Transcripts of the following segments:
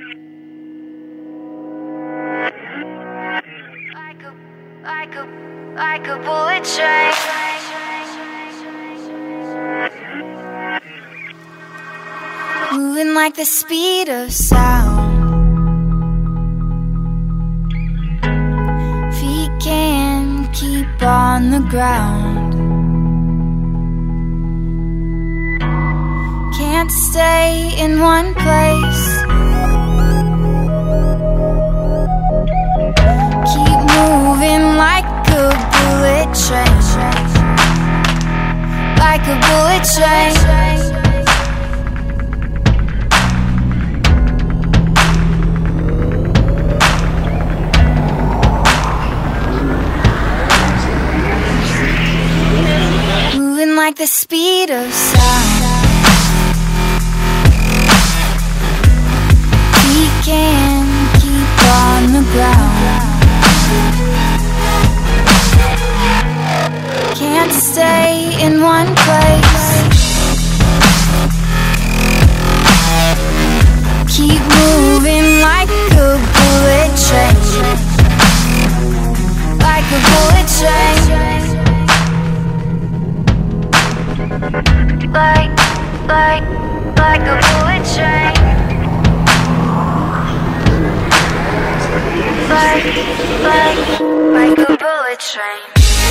Like a bullet train. Moving like the speed of sound. Feet can't keep on the ground. Can't stay in one place. Keep moving like a bullet train. Like a bullet train. Moving like the speed of sound. We can keep on the ground. Can't stay in one place. Keep moving like a bullet train. Like a bullet train. Like a bullet train. Like a bullet train.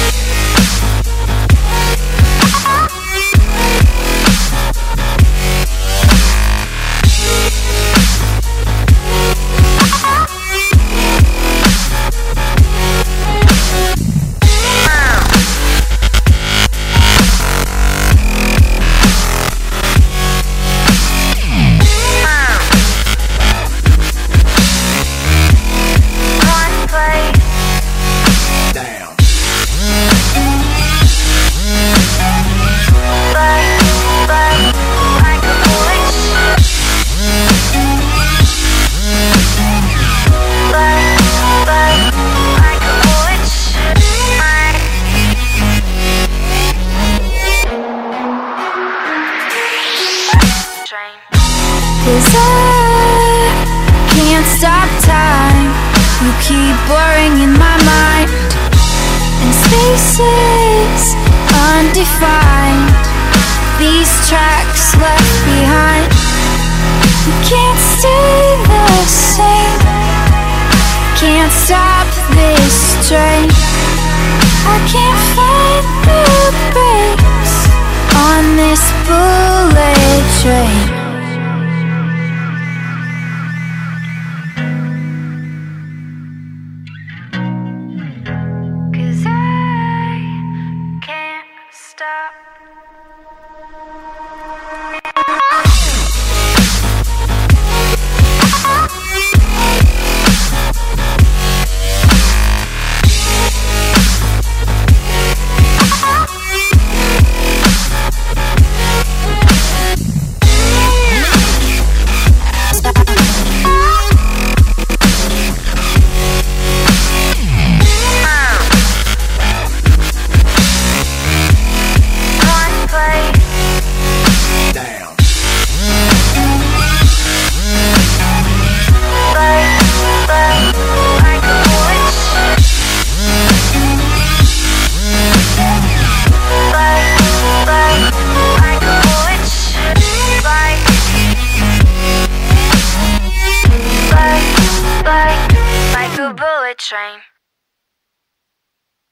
Cause I can't stop time. You keep blurring in my mind, and spaces undefined. These tracks left behind. You can't stay the same. Can't stop this train. I can't find the brakes on this bullet train. Stop. Like a bullet train.